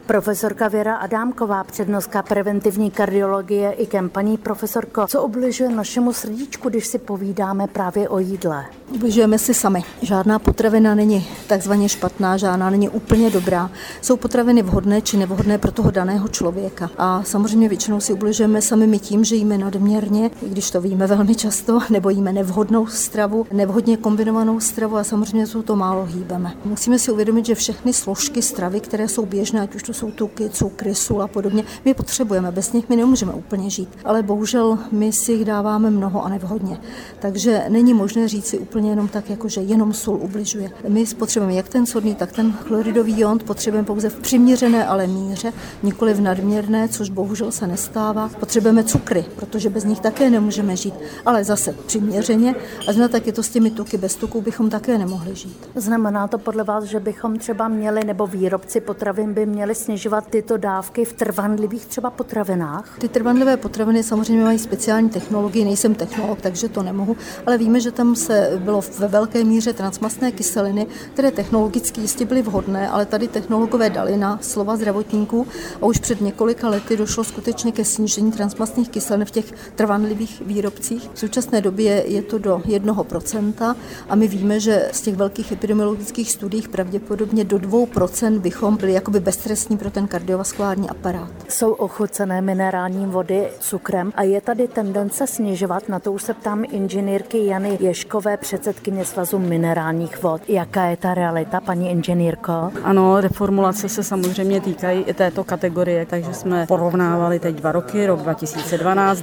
Profesorka Věra Adámková, přednostka preventivní kardiologie IKEM. Paní profesorko, co ubližuje našemu srdíčku, když si povídáme právě o jídle? Ubližujeme si sami. Žádná potravina není takzvaně špatná, žádná není úplně dobrá. Jsou potraviny vhodné či nevhodné pro toho daného člověka. A samozřejmě většinou si ubližujeme sami my tím, že jíme nadměrně, i když to víme velmi často, nebo jíme nevhodnou stravu, nevhodně kombinovanou stravu a samozřejmě jsou to málo hýbeme. Musíme si uvědomit, že všechny složky stravy, které jsou běžné, ať už to jsou tuky, cukry, sůl a podobně, my potřebujeme, bez nich my nemůžeme úplně žít. Ale bohužel my si jich dáváme mnoho a nevhodně. Takže není možné říct si úplně jenom tak, jako že jenom sůl ubližuje. My potřebujeme jak ten sodný, tak ten chloridový iont, potřebujeme pouze v přiměřené ale míře, nikoli v nadměrné, což bohužel se nestává. Potřebujeme cukry, protože bez nich také nemůžeme žít, ale zase přiměřeně. A tak je to s těmi tuky, bez tuků bychom také nemohli žít. Znamená to podle vás, že bychom třeba měli, nebo výrobci potravin by měli snižovat tyto dávky v trvanlivých třeba potravinách? Ty trvanlivé potraviny samozřejmě mají speciální technologii, nejsem technolog, takže to nemohu, ale víme, že tam bylo ve velké míře transmastné kyseliny, které technologicky jistě byly vhodné, ale tady technologové dali na slova zdravotníků a už před několika lety došlo skutečně ke snížení transmastných kyselin v těch trvanlivých výrobcích. V současné době je to do 1% a my víme, že z těch velkých epidemiologických studií pravděpodobně do 2% bychom byli jakoby beztrestní pro ten kardiovaskulární aparát. Jsou ochucené minerální vody cukrem a je tady tendence snižovat, na to už se ptám inženýrky Jany Ježkové, předsedkyně Svazu minerálních vod. Jaká je ta realita, paní inženýrko? Ano, reformulace se samozřejmě týkají i této kategorie, takže jsme porovnávali teď 2 roky, rok 2012,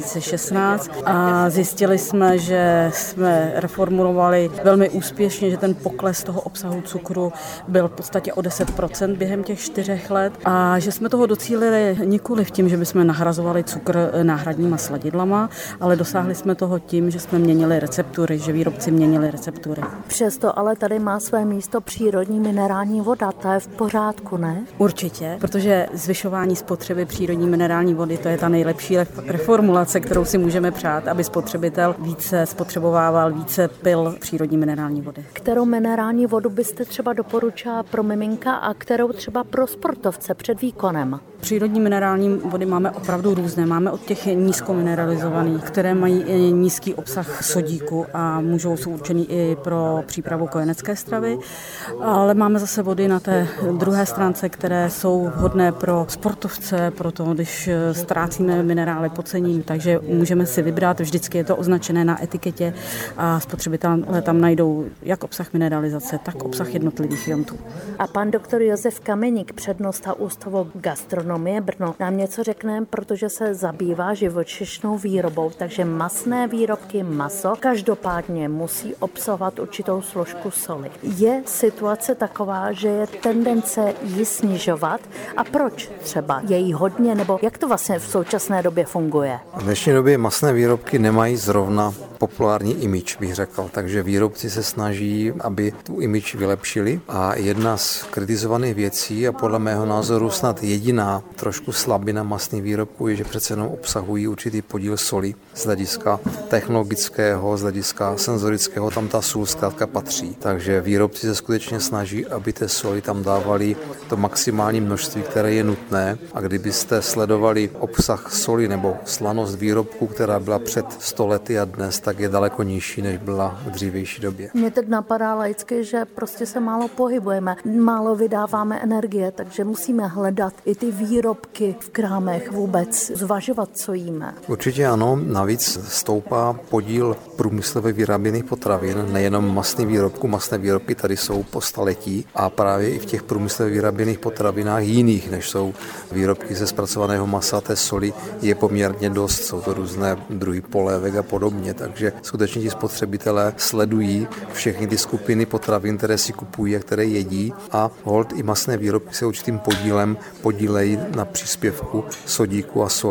2016 a zjistili jsme, že jsme reformulovali velmi úspěšně, že ten pokles toho obsahu cukru byl v podstatě o 10% během těch 4 let a že jsme toho docílili nikoli v tím, že bychom nahrazovali cukr náhradníma sladidlama, ale dosáhli jsme toho tím, že jsme měnili receptury, že výrobci měnili receptury. Přesto ale tady má své místo přírodní minerální voda, to je v pořádku, ne? Určitě, protože zvyšování spotřeby přírodní minerální vody, to je ta nejlepší reformulace, kterou si můžeme přát, aby spotřebitel více spotřebovával, více pil přírodní minerální vody. Kterou minerální vodu byste třeba doporučila pro miminka a kterou třeba pro sportovce před výkonem? Přírodní minerální vody máme opravdu různé. Máme od těch nízkomineralizovaných, které mají i nízký obsah sodíku a jsou určený i pro přípravu kojenecké stravy. Ale máme zase vody na té druhé stránce, které jsou vhodné pro sportovce, pro to, když ztrácíme minerály podcením, takže můžeme si vybrat. Vždycky je to označené na etiketě a spotřebitelé tam najdou jak obsah mineralizace, tak obsah jednotlivých iontů. A pan doktor Josef Kameník, přednosta Ústavu gastronomie Brno, nám něco řekne, protože se zabývá živočišnou výrobou, takže masné výrobky, maso, každopádně musí obsahovat určitou složku soli. Je situace taková, že je tendence ji snižovat a proč třeba? Je jí hodně, nebo jak to vlastně v současné době funguje? V dnešní době masné výrobky nemají zrovna populární image, bych řekl, takže výrobci se snaží, aby tu image vylepšili a jedna z kritizovaných věcí a podle mého názoru snad jediná trošku slabina masných výrobků je, že přece jenom obsahují určitý podíl soli z hlediska technologického, z hlediska senzorického, tam ta sůl zkrátka patří. Takže výrobci se skutečně snaží, aby té soli tam dávali to maximální množství, které je nutné a kdybyste sledovali obsah soli nebo slanost výrobku, která byla před 100 lety a dnes, tak je daleko nižší, než byla v dřívější době. Mně teď napadá laicky, že prostě se málo pohybujeme, málo vydáváme energie, takže musíme hledat i ty výrobky v krámech vůbec, zvažovat, co jíme. Určitě ano, navíc stoupá podíl průmyslově vyráběných potravin, nejenom masných výrobků, masné výrobky tady jsou po staletí a právě i v těch průmyslově vyráběných potravinách jiných, než jsou výrobky ze zpracovaného masa, té soli, je poměrně dost, jsou to různé druhy polévek a podobně, takže skutečně ti spotřebitelé sledují všechny ty skupiny potravin, které si kupují a které jedí a holt i masné výrobky se určitým podílem podílejí na příspěvku sodíku a soli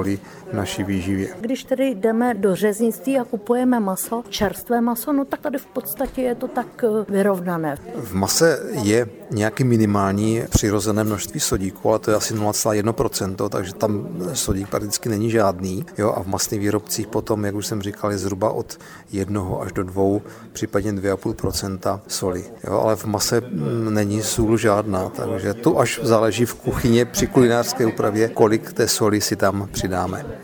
v naší výživě. Když tedy jdeme do řeznictví a kupujeme maso, čerstvé maso, no tak tady v podstatě je to tak vyrovnané. V mase je nějaký minimální přirozené množství sodíku, ale to je asi 0,1%, takže tam sodík prakticky není žádný. Jo, a v masných výrobcích potom, jak už jsem říkal, je zhruba od 1 až do 2, případně 2,5% soli. Jo, ale v mase není sůl žádná, takže tu až záleží v kuchyni při kulinářské úpravě, kolik té soli si tam přidáme.